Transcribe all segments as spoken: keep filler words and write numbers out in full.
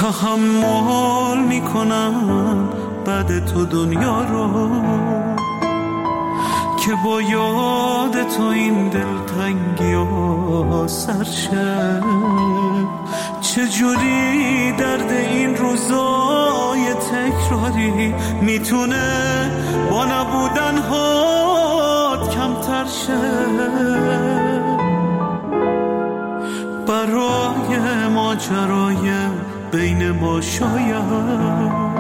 تحمل میکنم بعد تو دنیا رو که با یاد تو این دلتنگی ها سرشه. چجوری درد این روزای تکراری میتونه با نبودن هات کمتر شه. برای ماجرای بین ما شاید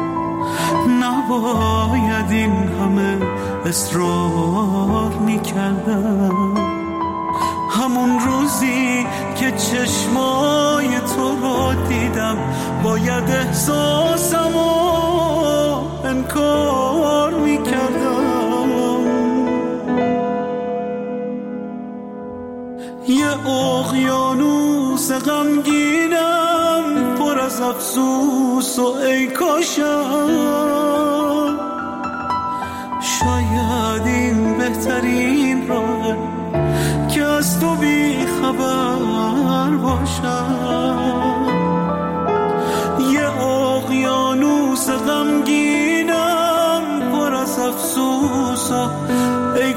نباید این همه اصرار میکردم. همون روزی که چشمای تو رو دیدم باید احساسمو انکار میکردم. یه اقیانوس غمگینم پر از افسوس و ای کاشم شاید این بهترین راهه که از تو بی خبر باشم. یه اقیانوس غمگینم پر از افسوس و ای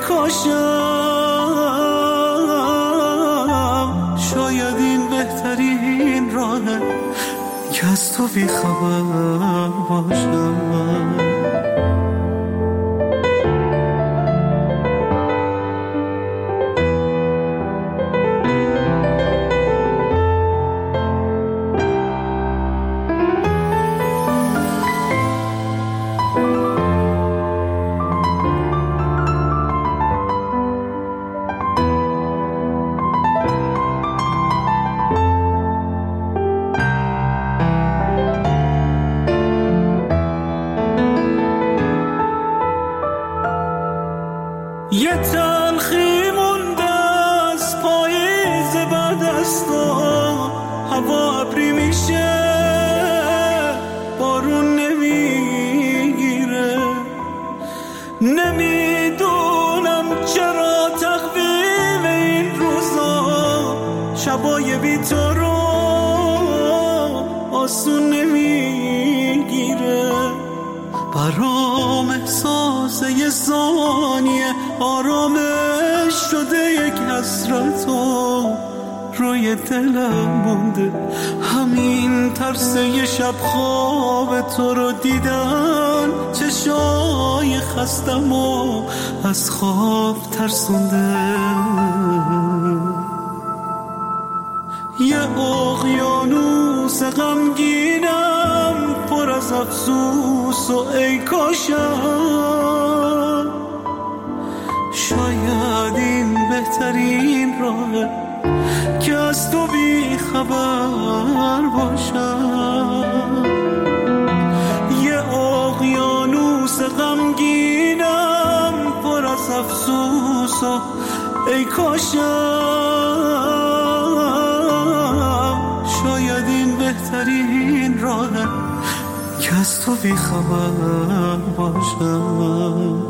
کاشم شاید این بهترین راهه که از تو بی خبر باشم. یه تلخی مونده از پاییز بعد از تو، هوا ابری میشه بارون نمیگیره. نمیدونم چرا تقویم این روزا شبای بی تو رو آسون نمیگیره. برام احساس یه ثانیه آرامش شده یک حسرتو روی دلم مونده. همین ترس یه شب خواب تو رو دیدن چشای خستم و از خواب ترسونده. یه اقیانوس غمگینم پر از افسوس و ای کاشم شاید این بهترین راهه که از تو بی خبر باشم. یه اقیانوس غمگینم پر از افسوس و ای کاشم شاید این بهترین راهه که از تو بی خبر باشم.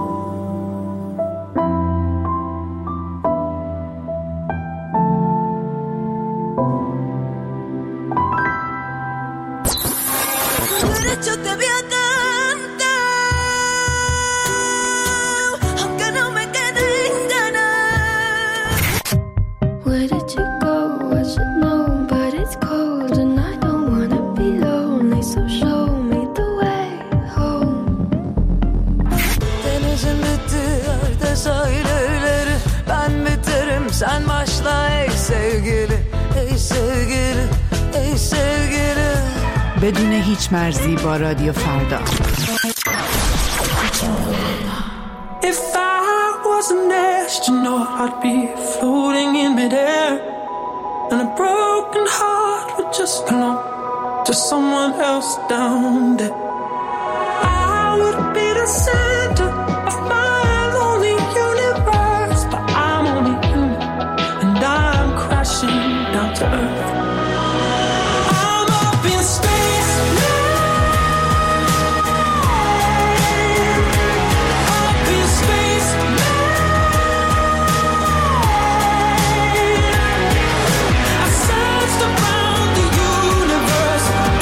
Sen başla ey sevgili, ey sevgili, ey sevgili. بدون هیچ مرزی با رادیو فردا. If I was an astronaut, I'd be floating in midair, and a broken heart would just belong to someone else down there. I would be the center of my lonely universe, but I'm only human, and I'm crashing down to earth. I'm up in space now. Up in space now. I searched around the universe,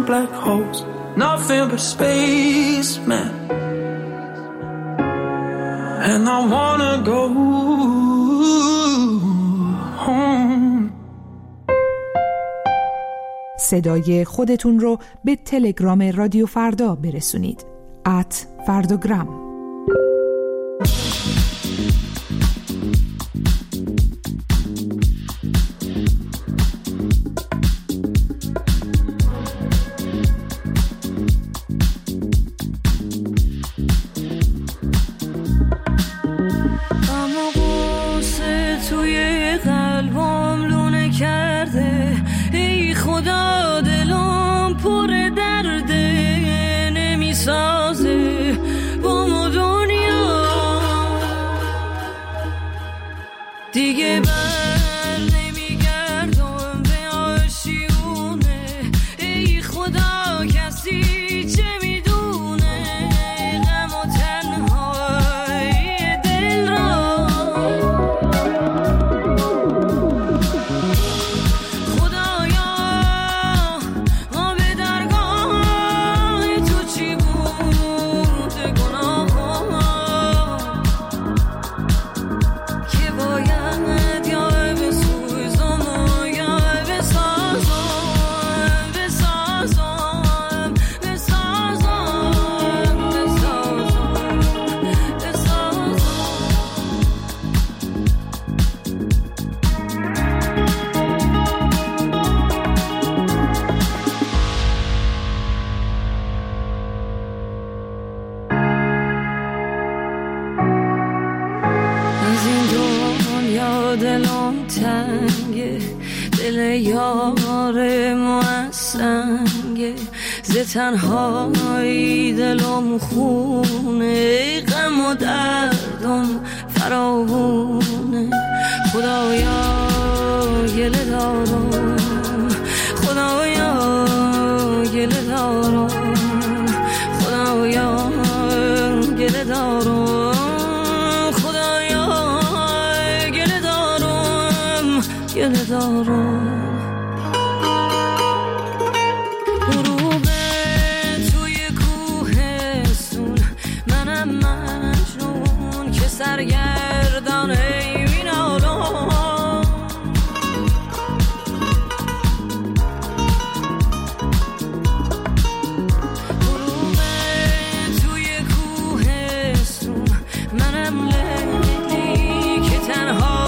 black holes, nothing but space, man. And I wanna go home. صدای خودتون رو به تلگرام رادیو فردا برسونید. ات فرداگرام. دیگه بر نمیگردم به آشیونه، ای خدا کسی چه میدونه غم و تنهای دل را. خدایا آب درگاه تو چی بود گناه که باید دلم تنگه، دل یار موسنگه، ز تنهایی دلم خونه، غم و دردم فراوونه. خدایا گله دارم، خدایا گله دارم، خدایا گله دارم، گله دارم. غروب توی کوهستون، منم مجنون که سرگردان این عالم. غروب توی کوهستون، منم لیلی که تنها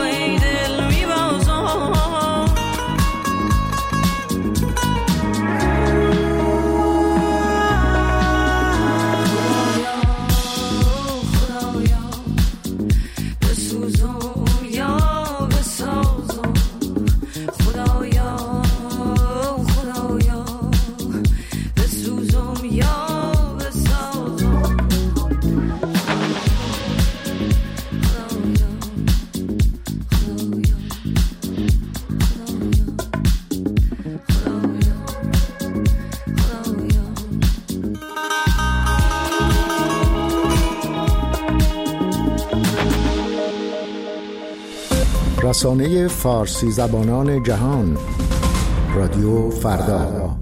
رسانه فارسی زبانان جهان، رادیو فردا.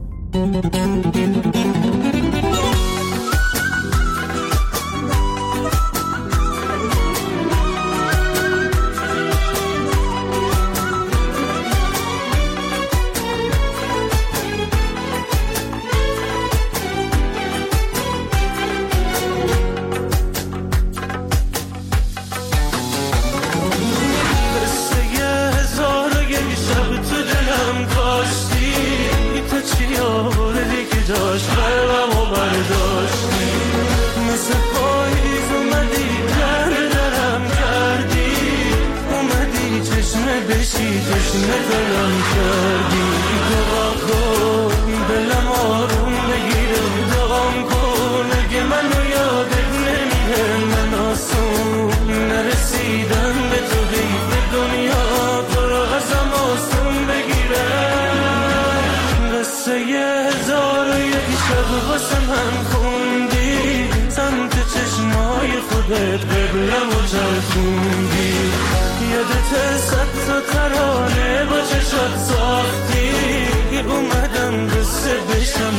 قبلم و چرخوندی یادت صد تا ترانه با چشات ساختی اومدم قصه بشم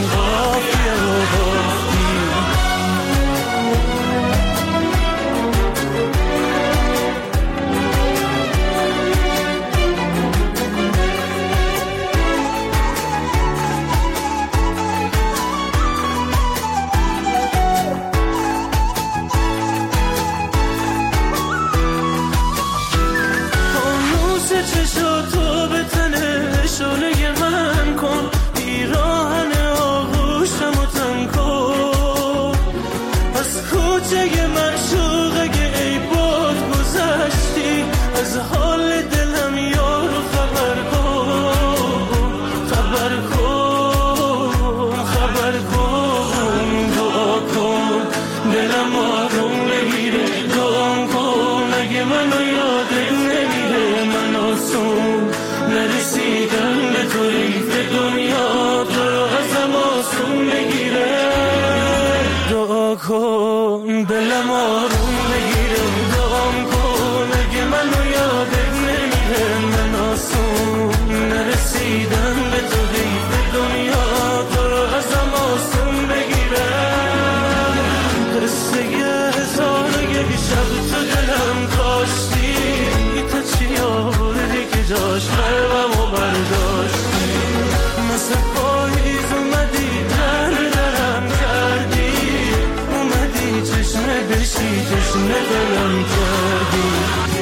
چشاتو به تنه شعله من کن، پیراهن آغوشم و تن کن. از کوچه معشوق اگه ای باد گذشتی، از حال دلم یارو خبر کن، خبر کن، خبر کن. دعا کن دلم آروم بگیره، دعا کن اگه منو یادت نمیره. من آسون نرسیدم به تو، ریف دنیا تو رو ازم آسون بگیره. دعا کن دلم آروم بگیره، دعا کن اگه منو یادت نمیره. من آسون نرسیدم به تو، ریف دنیا تو رو ازم آسون بگیره. قصه هزار و یک شب تو دلم کاشتی، تا چی آوردی که جاش قلبم و برداشتی. مثل پاییز اومدی در درم کردی، اومدی چشمه بشی تشنه دلم کردی.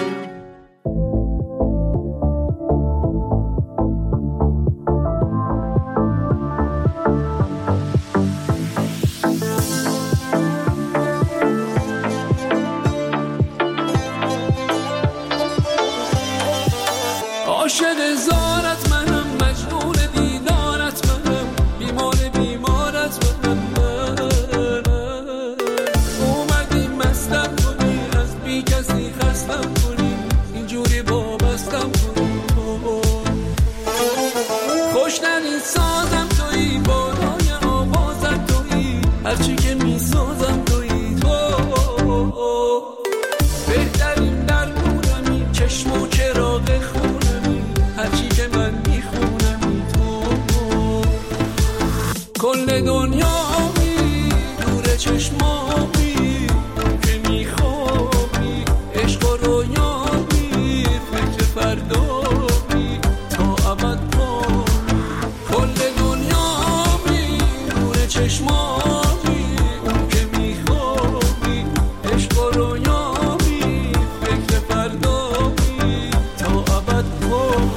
عاشق زارت منم، مجنون دیدارت منم، بیمار بیمارت منم. اومدی مستم کنی، از بی کسی خستم کنی، اینجوری وابستم کنی. خوشننی سازم تویی، بالای آوازم تویی، هرچی که می سازم تویی تو. بهترین درمونمی، چشم و چراغ خونمی، هرچی که من میخونمی تو. کل دنیامی دور چشمامی، که میخوابی عشق و رویامی، فکر فردامی تا ابد پامی. کل دنیامی دور چشمامی، اون که میخوابی عشق و رویامی، فکر فردامی تا ابد پامی.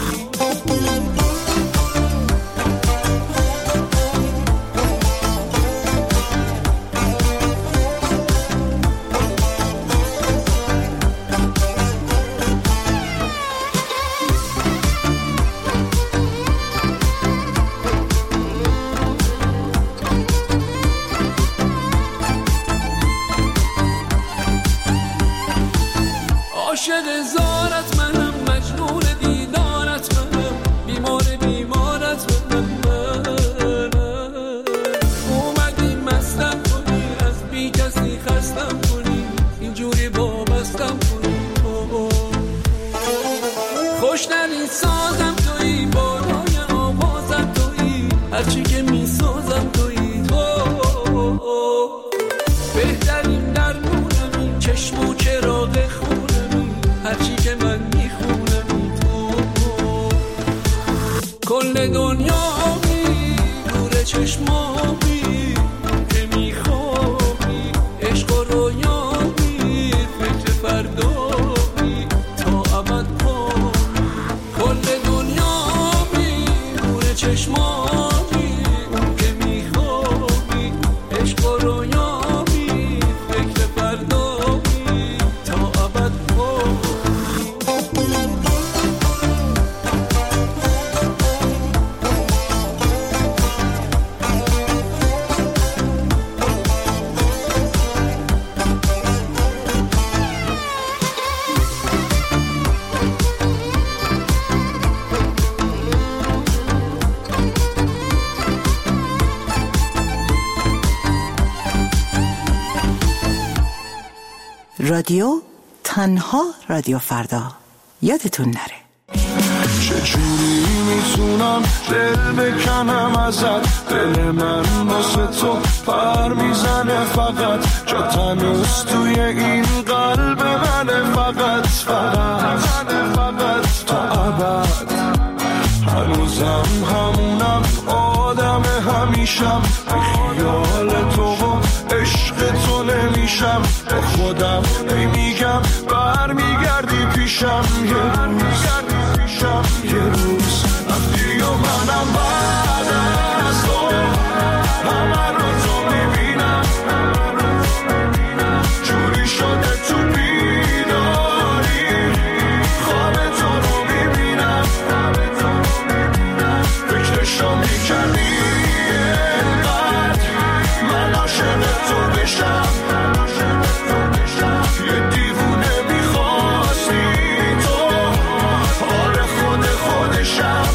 عاشق زارت منم، مجنون دیدارت منم، بیمار بیمارت منم. اومدی مستم کنی، از بی کسی خستم کنی، اینجوری وابستم کنی. خوشننی سازم تویی، بالای آوازم تویی، هرچی که می سازم تویی تو. بهترین درمونمی، چشم و چراغ خونمی، هرچی که من میخونمی تو. کل دنیامی دور چشمامی، که میخوابی عشق و رویامی، فکر فردامی تا ابد پامی. کل دنیامی دور چشمامی، اون که میخوابی عشق و رویامی، فکر فردامی تا ابد پامی. رادیو تنها رادیو فردا، یادتون نره. چجوری میتونم دل بکنم ازت، دل من واسه تو پر میزنه فقط، جا تنوز توی این قلب منه فقط، فقط فقط تا ابد. هنوزم همونم آدم همیشم، به خیال تو و عشق تو نمیشم، با خودم ای میگم برمیگردی پیشم یه روز. باشم یه روز رفتی و منم بعد از تو همه رو تو میبینم جوری شده تو بیداری خواب تو رو میبینم فکرشو میکردی اینقدر من عاشق تو بشم یه دیوونه میخواستی تو آره خود خودشم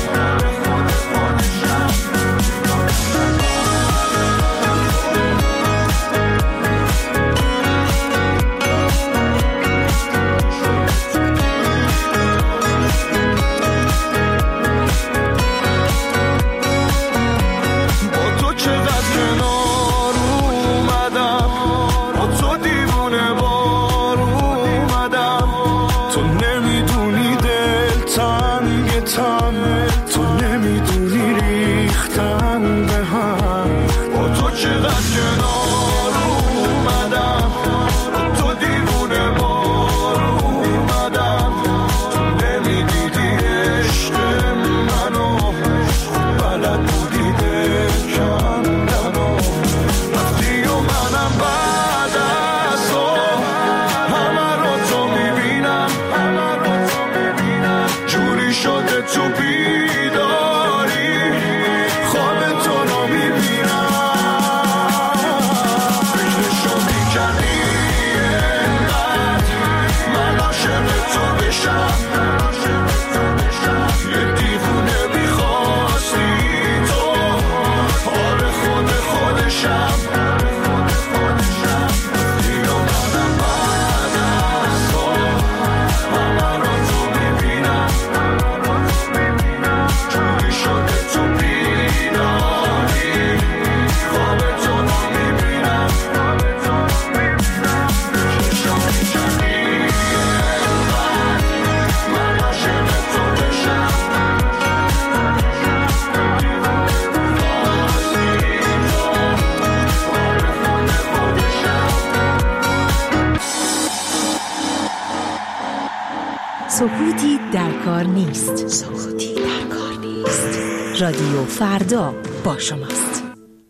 سکوتی در کار نیست. سکوتی در کار نیست. رادیو فردا با شماست.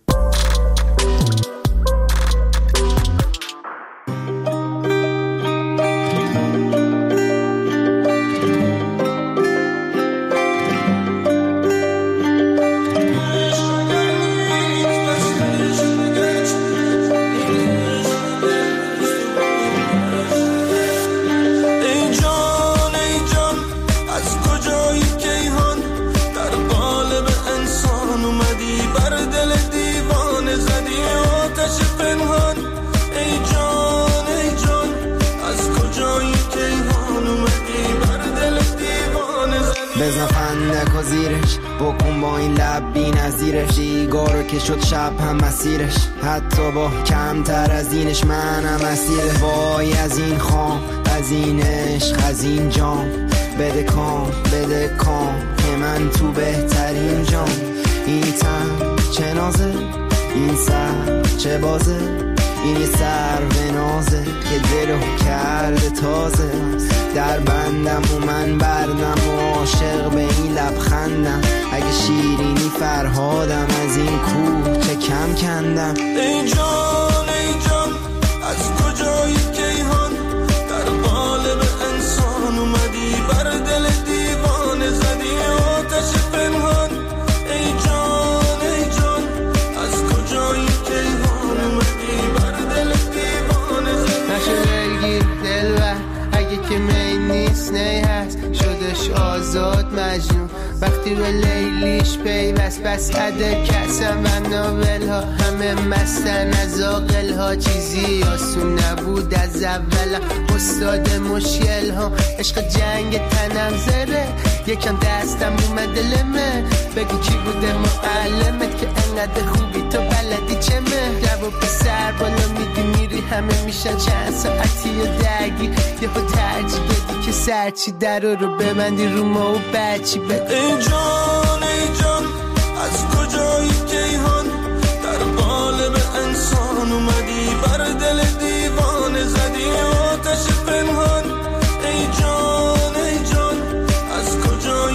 بزن فندک و زیرش بکن با این لب بی نظیرش دیگارو که شد شب هم مسیرش حتی با کمتر از اینش منم اسیر وای از این خام از این عشق از این جام بده کام بده کام که من تو بهترین جام این تن چه نازه این سر چه بازه این یه سر به نازه که دلو کرده تازه در بندم و من بردم و عاشق به این لبخندم اگه شیرینی فرهادم از این کوه چه کم کندم ای جان ای جان از کجایی کیهان در قالب انسان اومدی بر دل دیوانه زدی آتش پنهان ای جان ای جان از کجایی کیهان اومدی بر دل دیوانه زدی نشه بگیر دل و اگه که می نیست نی هست شدش آزاد مجنون وقتی به لیلیش پیوست بس عده کسم و ناول ها همه مستن از آقل ها چیزی آسون نبود از اول استاد مشکل ها عشق جنگ تنم زره یکم دستم اومده لمه بگو کی بوده معلمت که انقدر خوبی تو بلدی چمه جواب پسر بالا میدی میری همه میشن چند ساعتی و درگی یه خود ترجیح بدی که سرچی در رو ببندی رو ما و بچی بگو ای جان ای جان از کجایی کیهان در قالب انسان اومدی بر دل دیوانه زدی آتش پنهان ای جان ای جان از کجایی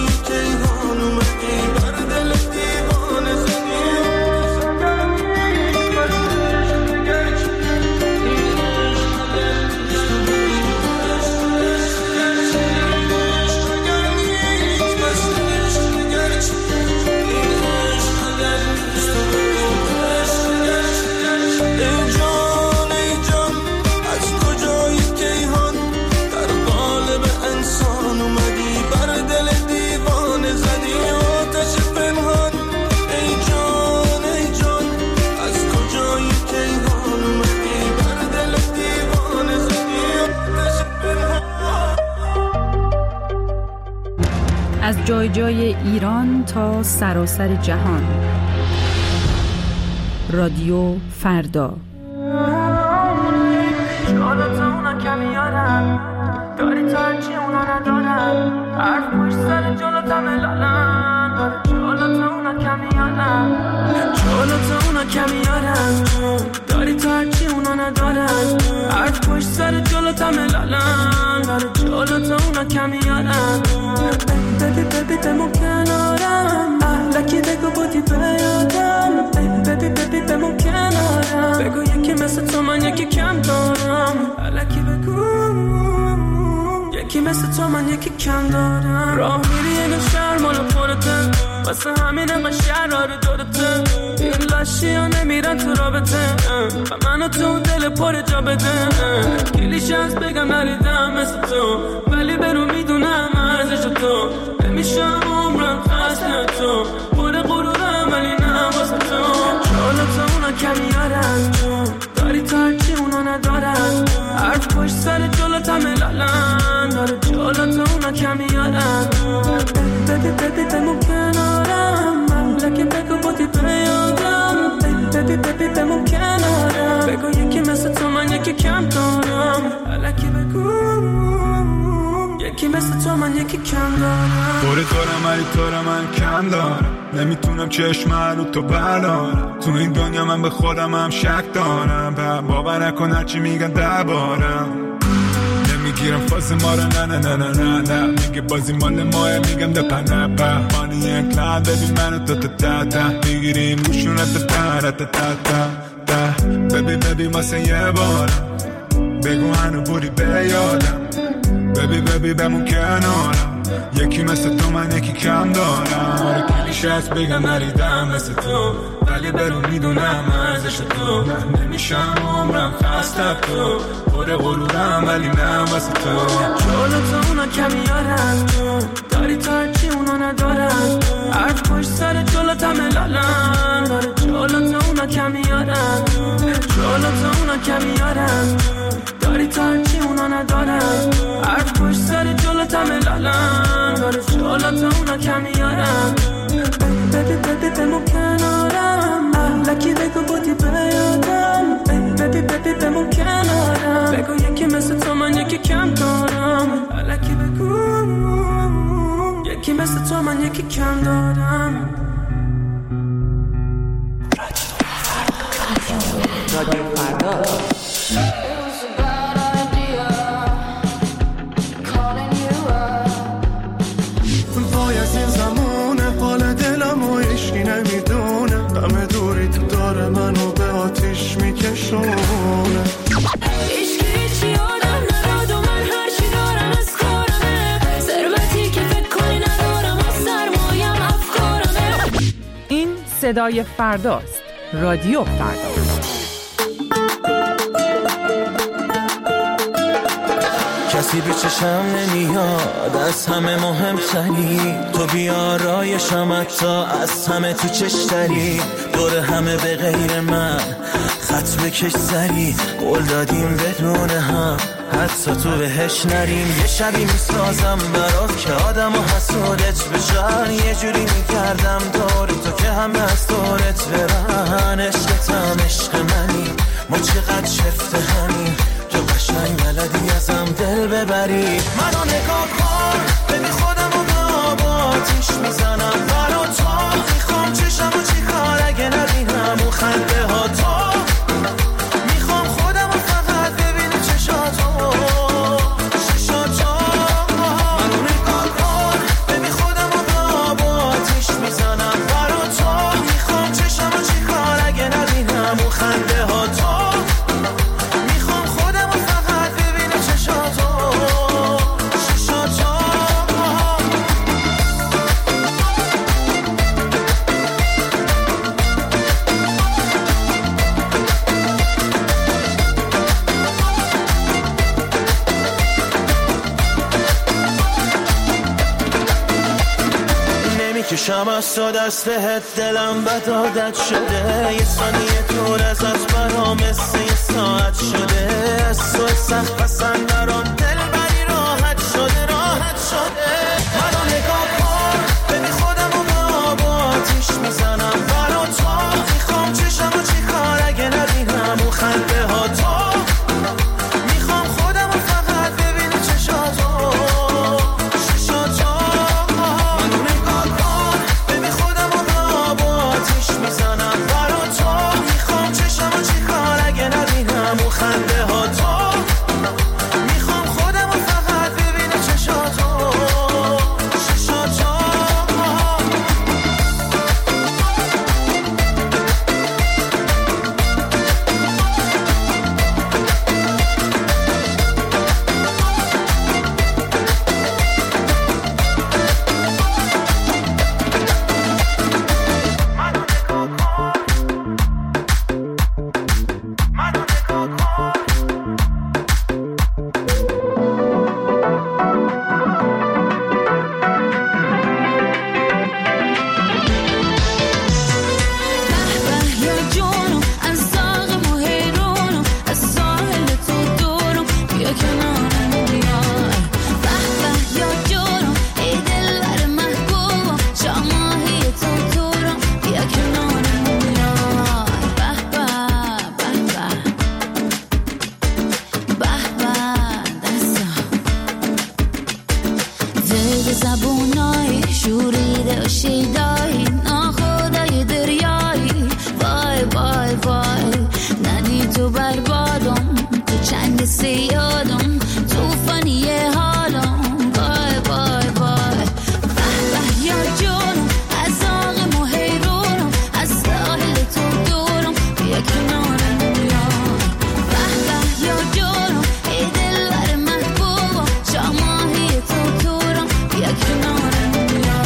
از جای جای ایران تا سراسر جهان. رادیو فردا. چالت اونا کمیارن داری تا هرچی اونا ندارن، حرف پشت سر جلوت همه لالن. چالت اونا کمیارن چالت اونا کمیارن داری تا هرچی اونا ندارن، حرف پشت سر جلوت همه لالن. چالت اونا کمیارن ببی ببی بمون کنارم، احلکی بگو بودی بیادم. ببی ببی بمون کنارم، بگو یکی مثل تو من یکی کم دارم. احلکی بگو یکی مثل تو من یکی کم دارم. راه میری یه شهر مال خودته، واسه همین انقدر شهر رو دورته. این لاشی ها نمیرن تو رابطه و منو تو دل پر جا بده. کلیش از بگم نریدم مثل تو، ولی برو میدونم ارزش تو. نمیشم عمرم خسته تو، پر غرورم ولی نه واسه تو. چالت اونا کمیارن داری تا هرچی اونا ندارن، حرف پشت سر جلوت همه لالن. داره چالت اونا کمیارن ببی ببی بمون کنارم، مملکه بگو بودی بیادم. ببی ببی بمون کنارم، بگو یکی مثل تو من یکی کم دارم. الکی بگو یکی مثل تو من یکی کم دارم. بوری دارم ولی تو رو من کم دارم، نمیتونم چشم رو تو بردارم. تو این دنیا من به خودم هم شک دارم، باور نکن هرچی میگن دربارم. نمیگیرم فاز ما رو نه نه نه نه نه نه، میگه بازی مال ماه میگم ده پنه به مانی یک لحظه ببین منو تا تا تا تا میگیریم روشونت تا تا تا تا تا. ببی ببی واسه یه بارم بگو هنو بودی بیادم. ببی ببی بمون کنارم، یکی مثل تو من یکی کم دارم. آره کلیش هست بگم نریدم مثل تو، ولی برو میدونم ارزش تو. نمیشم عمرم خسته تو، پر غرورم ولی نه واسه تو. چالت اونا کمیارن داری تا هرچی اونا ندارن، حرف پشت سر جلوت همه لالن. داره چالت اونا کمیارن چالت اونا کمیارن داری تا هرچی اونا ندارن، حرف پشت سر جلوت همه لالن. داره چالت اونا کمیارن ببی ببی بمون کنارم، احلکی بگو بودی بیادم. ببی ببی بمون کنارم، بگو یکی مثل تو من یکی کم دارم. احلکی بگو یکی مثل تو من یکی کم دارم. رادیو فردا. وای از این زمونه حال دلم و عشقی نمیدونه، غم دوری تو داره منو به آتیش میکشونه. عشقی هیچی آدم نداد و من هرچی دارم از کارمه، ثروتی که فکر کنی ندارم و سرمایم افکارمه. این صدای فرداست. رادیو فردا. کسی به چشم نمیاد از همه مهمتری، تو بیارایشم حتی از همه تو چشتری. دور همه به غیر من خط بکش سری، قول دادیم بدون هم حتی تو بهش نریم. یه شبی میسازم برات که آدم و حسودت بشن، یه جوری میکردم دور تو که همه از دورت برن. عشقتم عشق منی، ما چقدر شفته همین، تو قشنگ بلدی ازم دل ببری. منو نگاه کن ببین خودم رو به آب آتیش میزنم برا تو. میخوام چشم و چی کار اگه نبینم اون خنده ها تو. میخوام خودم رو فقط ببینی چشاتو چشاتو. منو نگاه کن ببین خودم رو به آب آتیش میزنم برا تو. میخوام چشم و چی کار اگه نبینم اون خنده ها تو. کشم از تو دست بهت دلم بد عادت شده، یه ثانیه دور ازت برام مثل یه ساعت شده. از تو سخت پسند برام دل بری راحت شده راحت شده. منو نگاه کن یه زبونای شوریده و شیدایی ناخدای دریایی وای وای وای ندی تو بربادم تو چنگ سیادم توفانی حالم وای وای وای به به یا جونم از آغم و حیرونم از ساحل تو دورم بیا کنارم بیا به به یا جونم ای دلبر محبوبم شاماهی تو دورم بیا کنارم بیا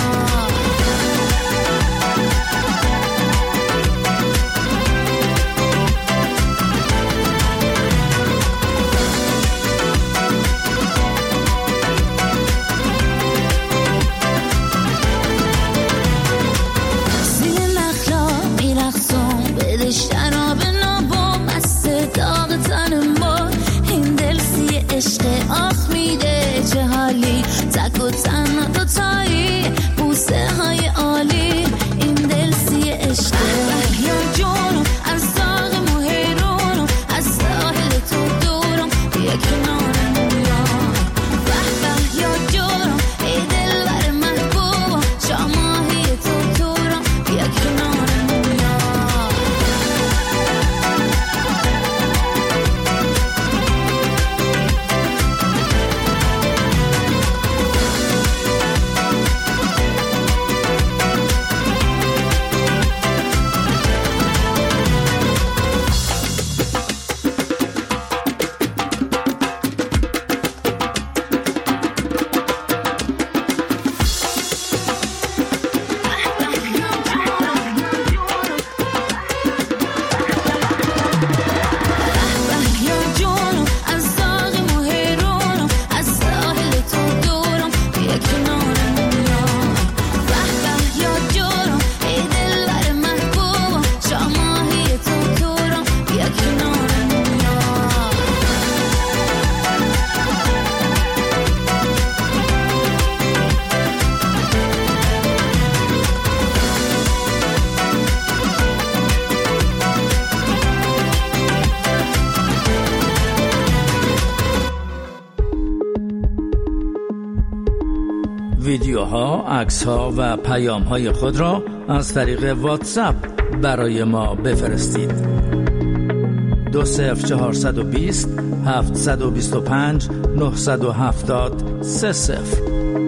شراب نابا مست داغ تن ما این دل سی عشق آخ میده چه حالی تک و تنها دوتایی بوسه های عالی این دل سی عشق یا جونم از داغ مهیرونم از ساحل تو دورم بیا کنارم بیا به به یا جونم ای دلبر محبوبم شاماهی تو دورم بیا کنارم بیا ویدیوها، عکس‌ها و پیام‌های خود را از طریق واتساپ برای ما بفرستید. دو صفر چهارصد و بیست هفتصد و بیست و پنج نهصد و هفتاد سه صفر.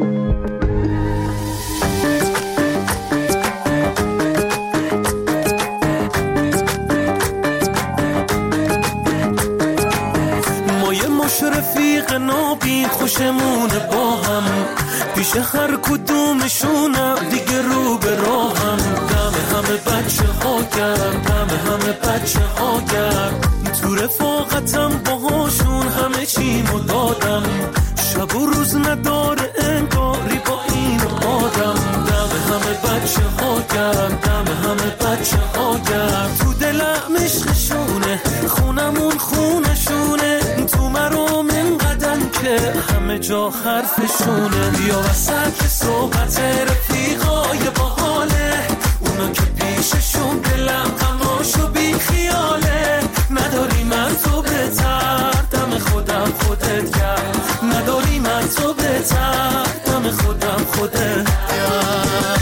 ما یه مش رفیق نابین خوشمونه با هم پیش هر کدومشونم دیگه رو به راهم دم همه بچه ها گرم دم همه بچه ها گرم تو رفاقتم باهاشون همه چیمو دادم شب و روز نداره انگاری با این آدم دم همه بچه ها گرم دم همه بچه ها گرم تو دلم عشقشونه خونمون خونشونه تو مرام اینقدر که همه جا حرفشونه بیا وسط صحبت رفیقای باحاله اونا که پیششون دلم غماشو بی خیاله نداری من تو بهتر دم خودم خودت گرم نداری من تو بهتر دم خودم خودت گرم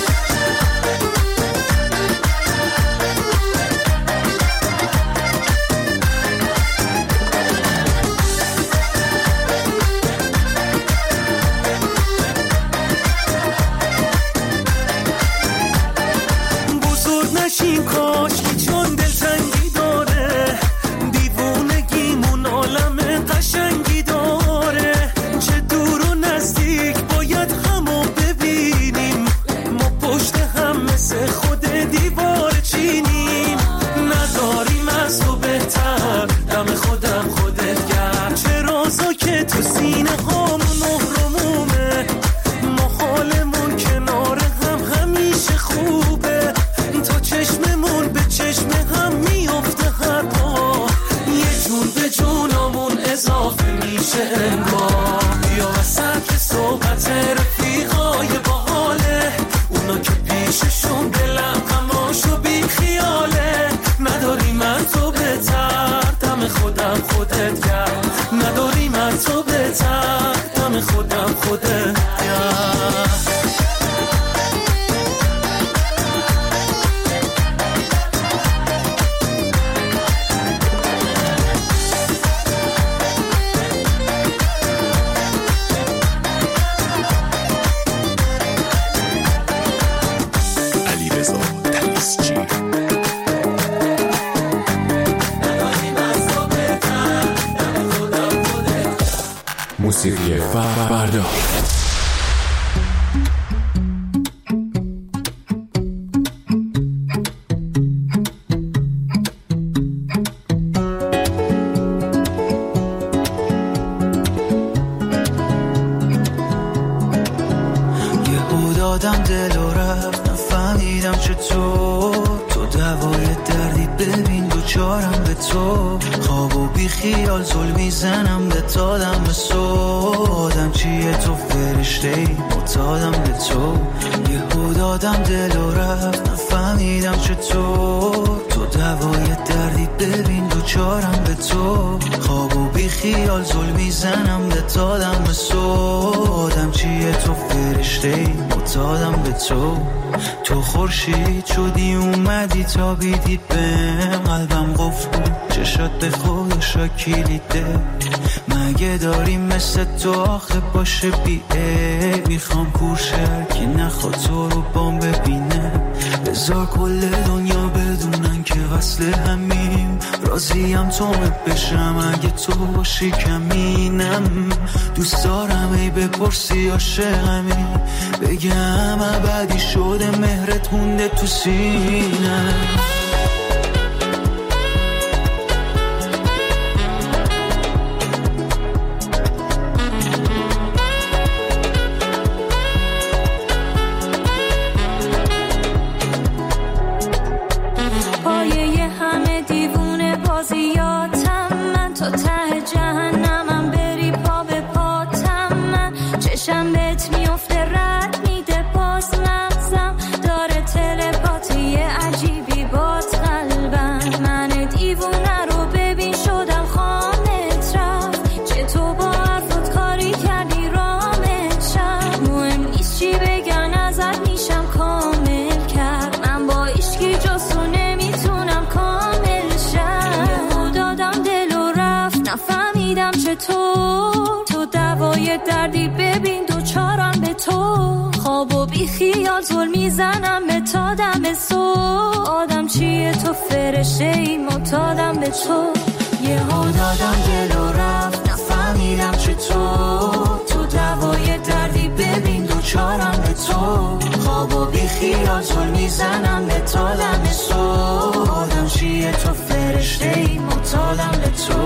این کاشکی چون دلتنگی داره دیوونگیمون عالم قشنگی داره چه دور و نزدیک باید همو ببینیم ما پشت هم مثل خود دیوار چینیم نداریم از تو بهتر دم خودم خودت گرم چه رازا که تو سینه هامون نهرمومه ما حالمون کنار هم همیشه خوبه تا چشممون به چشم هم میفته هر پا یه جون به جونمون اضافه میشه انگار بیا وسط صحبت رفیقای باحاله اونا که پیششون دلم غماشو بی خیاله نداری من تو بهتر دم خودم خودت گرم نداری من تو بهتر دم خودم خودت گرم فردا. دادم دل و رفت نفهمیدم چطور تو دوای دردی ببین دوچارم به تو خواب و بی خیال زل میزنم به تادم به سودم چیه تو فرشته معتادم به تو یهو دادم دل و رفت نفهمیدم چطور تو دوای دردی ببین دوچارم به تو خواب و بی خیال زل میزنم به تادم به سودم چیه تو فرشته معتادم به تو تو خورشید شدی اومدی تا بیدی بهم قلبم قفل بود چشات به خودش را کلیده مگه داری مثل تو آخه باشه بیه میخوام کورشر که نخواد تو رو بام ببینه بذار کل دنیا بدونن که وصل همیم راضیم تو بشم اگه تو باشی کمینم دوست دارم ای بپرسی عاشقمی بگم ابدی شده مهرت مونده تو سینم دردی ببین دو چارم به تو خواب و بی خیال زل میزنم به تا دم سو آدم چیه تو فرشته ای معتادم به تو یهو دادم دل و رفت نفهمیدم چطور تو دوای دردی ببین دو چارم به تو خواب و بی خیال زل میزنم به تا دم سو آدم چیه تو فرشته ای معتادم به تو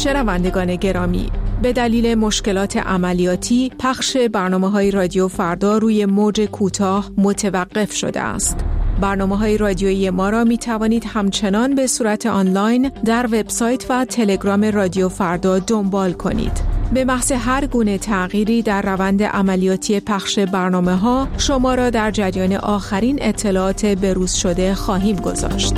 شنوندگان گرامی، به دلیل مشکلات عملیاتی پخش برنامه‌های رادیو فردا روی موج کوتاه متوقف شده است. برنامه‌های رادیویی ما را می توانید همچنان به صورت آنلاین در وبسایت و تلگرام رادیو فردا دنبال کنید. به محض هر گونه تغییری در روند عملیاتی پخش برنامه‌ها شما را در جریان آخرین اطلاعات بروز شده خواهیم گذاشت.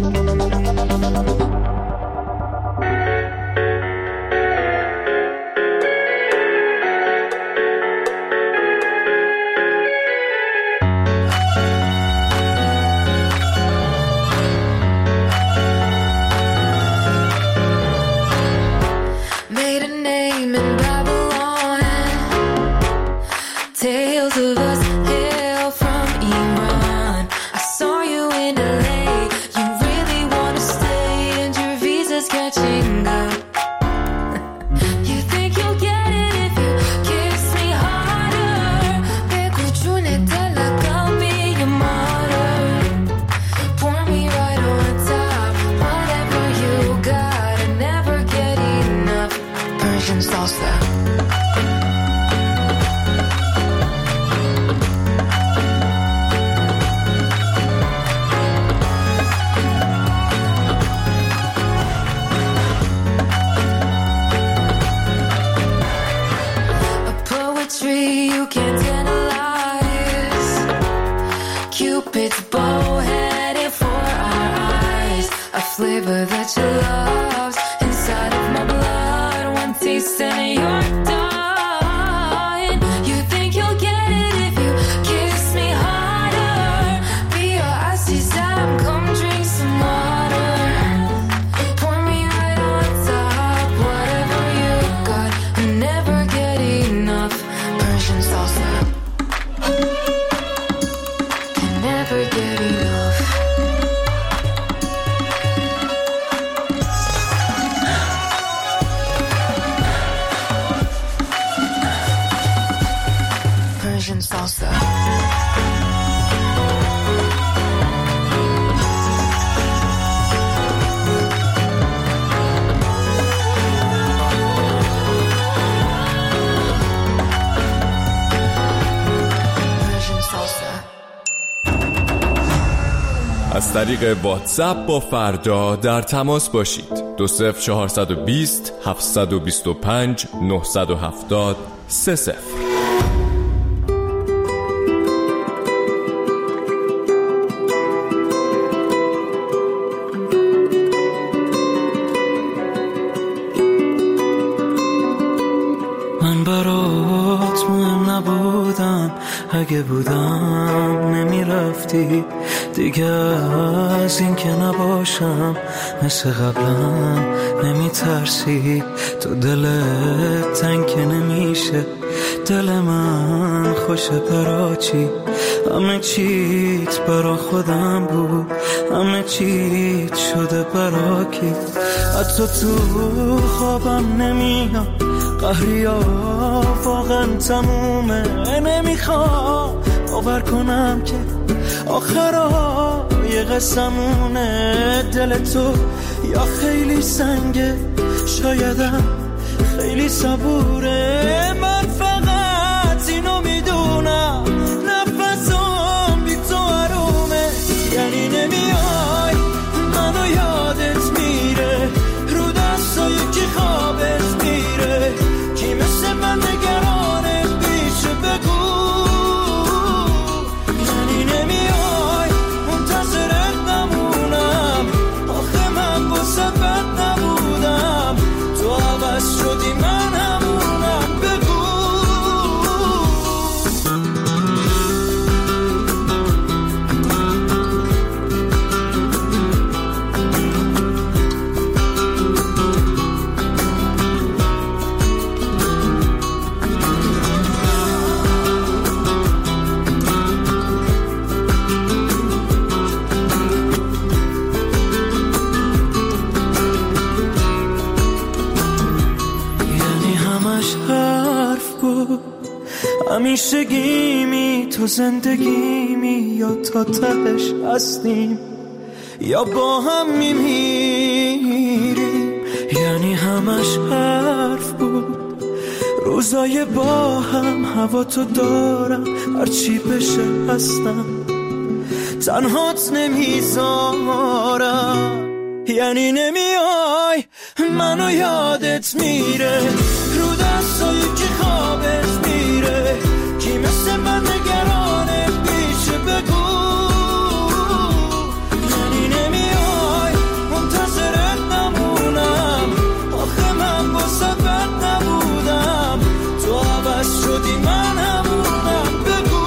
از طریق واتساپ با فردا در تماس باشید. دو صفر چهارصد و بیست هفتصد و بیست و پنج نهصد و هفتاد سه صفر. من برات مهم نبودم، اگه بودم نمیرفتی دیگه. از این که نباشم مثل قبلم نمیترسی. تو دلت تنگ که نمیشه، دل من خوشه برا چی؟ همه چیت برا خودم بود، همه چیت شده برا کی؟ حتی تو خوابم نمیاد، قهریا واقعا تمومه. نمیخوام باور کنم که آخرا یه قسمونه. دل تو یا خیلی سنگه، شایدم خیلی صبوره. من فقط اینو میدونم، نفسم بی تو آرومه. یعنی نمیای منو یادت میره، رو دستای کی خوابت میره. کی مثل من نگرانه بیشه بگو. یعنی نمیای منتظرت نمونم، آخه من واسه بد نبودم. تو عوض شدی من همونم، بگو. همیشه گیمی تو زندگیمی، یا تا تهش هستیم یا با هم میمیریم. یعنی همش حرف بود. روزای با هم هوا تو دارم، هرچی بشه هستم، تنهات نمیذارم. یعنی نمیای منو یادت میره، رو دستایی که خوابت میره، کی مثل من نگرانه پیشه بگو. یعنی نمیای منتظرت نمونم، آخه من با سفت نبودم، تو عوض شدی من همونم، بگو.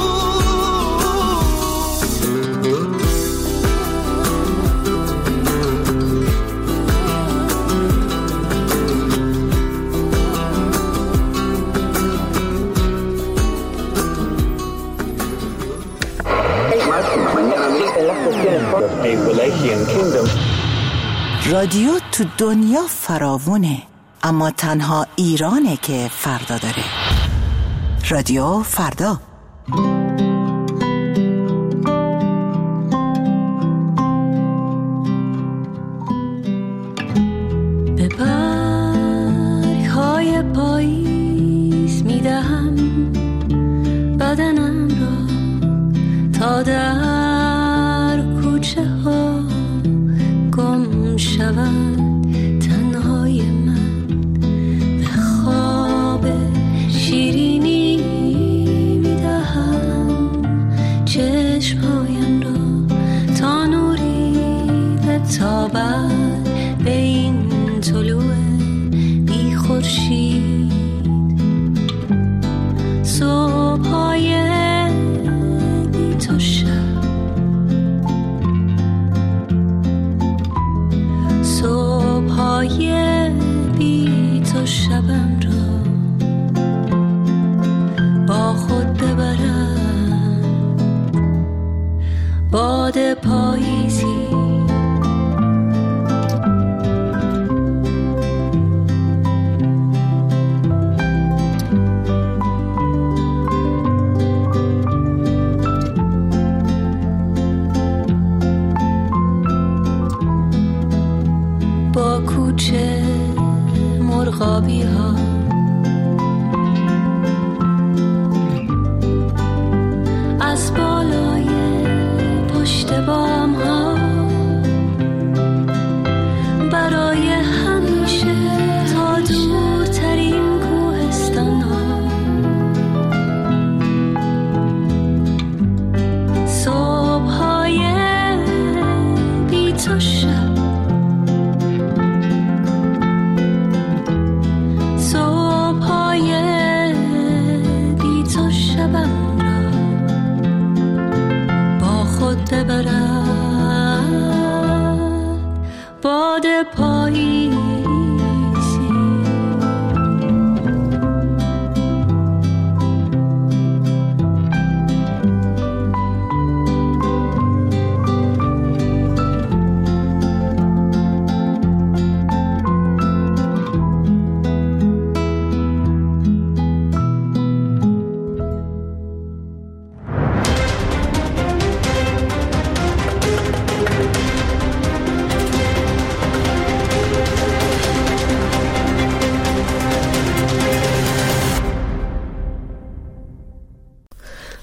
رادیو تو دنیا فراوونه، اما تنها ایرانه که فردا داره. رادیو فردا. به برگ‌های پاییز میدهم بدنم را، تا در کوچه ها گم شود تنهای من. به خواب شیرینی میدهم چشمهایم را، تا نوری بتابد به این طلوع بی خورشید. صبح‌های بی تو شب، صبح‌های بی تو شبم را با خود ببرم. باد پاییزی با کوچه مرغابی ها، از بالای پشت بام ها، برای همیشه تا دورترین کوهستان ها. صبح‌های بی تو شب، صبح‌های بی تو شبم را با خود ببرد. باد پاییز